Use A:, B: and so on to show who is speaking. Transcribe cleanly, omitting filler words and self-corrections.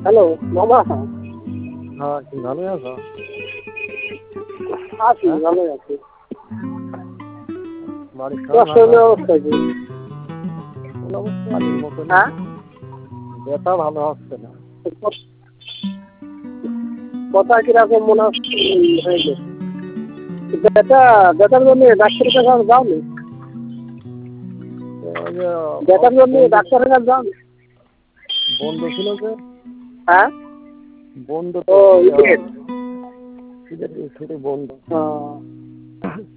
A: Hello মামা।
B: হ্যাঁ, কি ভালোই আছো?
A: আছি,
B: হ্যাঁ?
A: ভালোই আছি।
B: বাড়ির
A: তোমার
B: সবাই ভালো
A: শরীরের
B: আছে?
A: অবস্থা কি?
B: কোন অবস্থা আগের মতনই।
A: হ্যাঁ,
B: ব্যথা ভালো হচ্ছে না।
A: কথা কিরকম মনে হচ্ছে হয়েছে? ব্যথার জন্য ডাক্তারের কাছে যাওনি?
B: ওই যে
A: ব্যথার জন্য ডাক্তারের কাছে যাওনি?
B: বন্ধ ছিল যে,
A: হ্যাঁ,
B: বন্ধ
A: ও
B: তো
A: ইটের।
B: ছুটি বন্ধ।
A: ও,